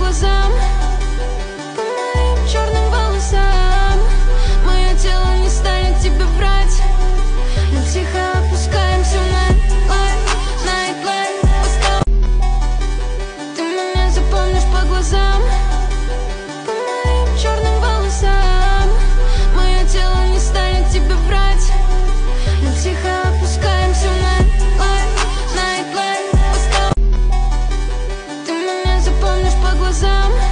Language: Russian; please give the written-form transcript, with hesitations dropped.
глазам, по моим черным волосам. Мое тело не станет тебе врать. Мы тихо опускаемся в night life. Ты меня запомнишь по глазам, по моим черным волосам. Мое тело не станет тебе врать. Мы тихо опускаемся в night life. Ты меня запомнишь по глазам.